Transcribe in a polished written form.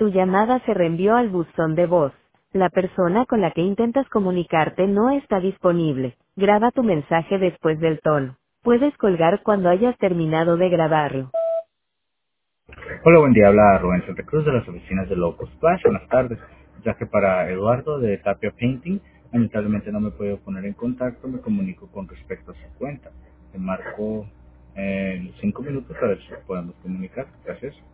Tu llamada se reenvió al buzón de voz. La persona con la que intentas comunicarte no está disponible. Graba tu mensaje después del tono. Puedes colgar cuando hayas terminado de grabarlo. Hola, buen día. Habla Rubén Santa Cruz de las oficinas de Loco Splash. Buenas tardes. Ya que para Eduardo de Tapia Painting, lamentablemente no me puedo poner en contacto, me comunico con respecto a su cuenta. Te marco 5 minutos para ver si podemos comunicar. Gracias.